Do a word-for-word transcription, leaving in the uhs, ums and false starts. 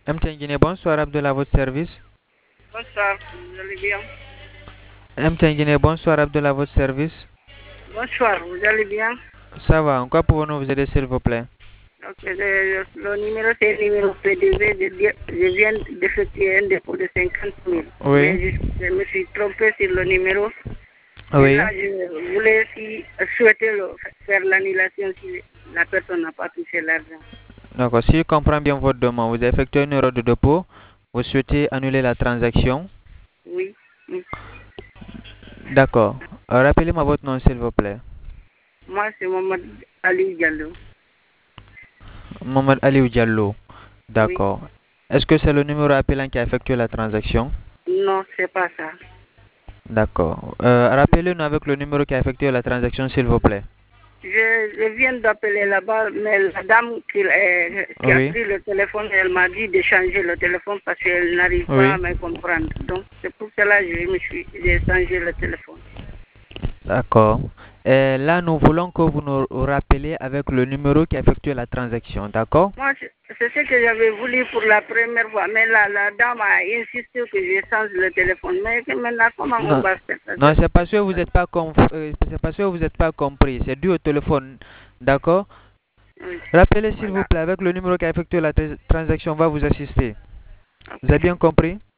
M T N Guinée, bonsoir, Abdel à votre service. Bonsoir, vous allez bien? M T N Guinée, bonsoir, Abdel à votre service. Bonsoir, vous allez bien? Ça va, en quoi pouvons-nous vous aider, s'il vous plaît? Donc, le, le numéro, c'est le numéro P D V. Je, di- je viens d'effectuer un dépôt de cinquante mille. Oui, Mais je, je me suis trompé sur le numéro. Et oui, là, je voulais si, souhaiter le- faire l'annulation si la personne n'a pas touché l'argent. d'accord. Si je comprends bien votre demande, vous avez effectué une erreur de dépôt, vous souhaitez annuler la transaction. Oui. oui. D'accord. Euh, Rappelez-moi votre nom, s'il vous plaît. Moi, c'est Mohamed Ali Diallo. Mohamed Aliou Diallo. Oui. D'accord. Est-ce que c'est le numéro appelant qui a effectué la transaction? Non, c'est pas ça. D'accord. Euh, rappelez-nous avec le numéro qui a effectué la transaction, s'il vous plaît. Je, je viens d'appeler là-bas, mais la dame qui, euh, qui a Oui, pris le téléphone, elle m'a dit de changer le téléphone parce qu'elle n'arrive pas oui. à me comprendre. Donc, c'est pour cela que je me suis j'ai changé le téléphone. D'accord. Et là, nous voulons que vous nous rappeliez avec le numéro qui a effectué la transaction. D'accord? Moi, c'est c'est ce que j'avais voulu pour la première fois, mais la, la dame a insisté que je change le téléphone. Mais que maintenant, comment on Non, va faire ça? non, c'est parce que vous n'êtes pas conf- euh, c'est parce que vous n'êtes pas compris. C'est dû au téléphone. D'accord? Oui, Rappelez s'il vous voilà. plaît avec le numéro qui a effectué la tra- transaction, on va vous assister. Vous avez Ok. bien compris?